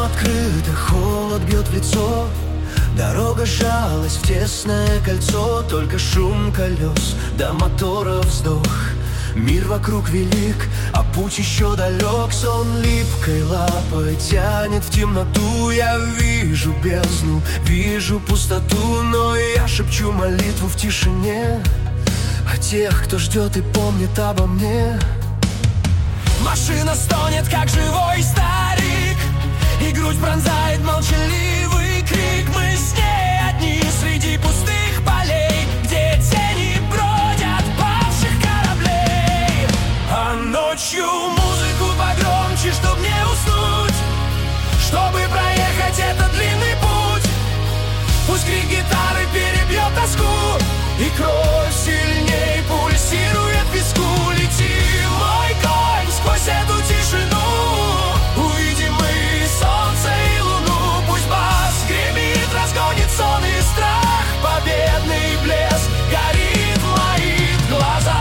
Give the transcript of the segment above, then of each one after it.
открыто, холод бьет в лицо. Дорога сжалась в тесное кольцо, только шум колес, до мотора вздох. Мир вокруг велик, а путь еще далек. Сон липкой лапой тянет в темноту. Я вижу бездну, вижу пустоту, но я шепчу молитву в тишине о тех, кто ждет и помнит обо мне. Машина стонет, как живой старик, и грудь пронзает молчаливый крик. Мы с ней одни среди пустых полей, где тени бродят павших кораблей. А ночью музыку погромче, чтоб не уснуть, чтобы проехать этот длинный путь. Пусть крик гитары перебьет тоску, и кровь сильней пульсирует в виску. Лети, мой конь, сквозь эту тишину. Увидим мы солнце и луну. Пусть бас гремит, разгонит сон и страх. Победный блеск горит в моих глазах.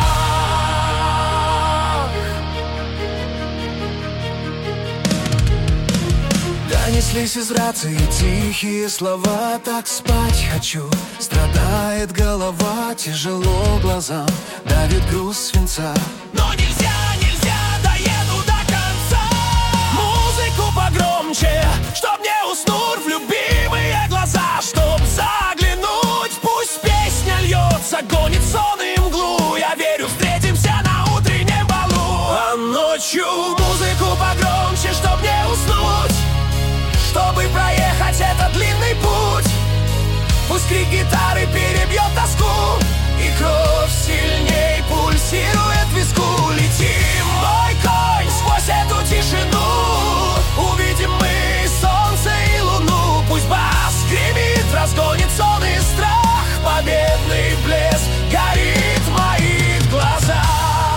Донеслись из рации тихие слова. Так спать хочу, страдает голова, тяжело глазам давит груз свинца. Но нельзя, нельзя, доеду до конца. Музыку погромче, чтоб не уснуть в любимые глаза, чтоб заглянуть. Пусть песня льется, гонит сон и мглу. Я верю, встретимся на утреннем балу. А ночью музыку погромче, чтоб не уснуть, чтобы проехать этот длинный путь. Пусть крик гитары перебьет тоску, и кровь сильней пульсирует в виску. Летим, мой конь, сквозь эту тишину. Увидим мы солнце и луну. Пусть бас гремит, разгонит сон и страх. Победный блеск горит в моих глазах.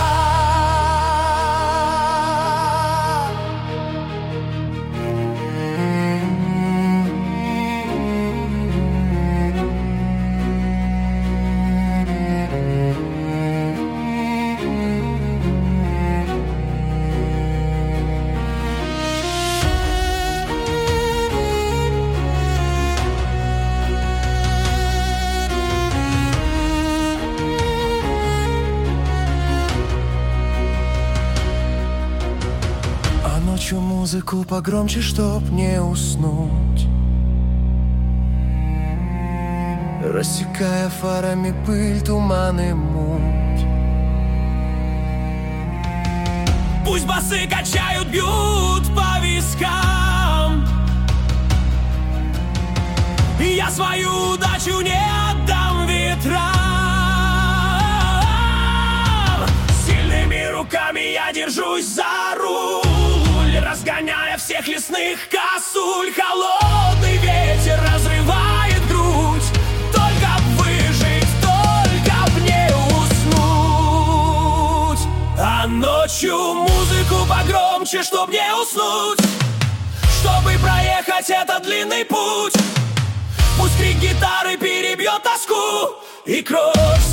Ночью музыку погромче, чтоб не уснуть, рассекая фарами пыль, туман и муть. Пусть басы качают, бьют по вискам, и я свою удачу не отдам ветрам. Сильными руками я держусь за руль, разгоняя всех лесных косуль. Холодный ветер разрывает грудь. Только б выжить, только б не уснуть. А ночью музыку погромче, чтоб не уснуть, чтобы проехать этот длинный путь. Пусть крик гитары перебьет тоску, и кровь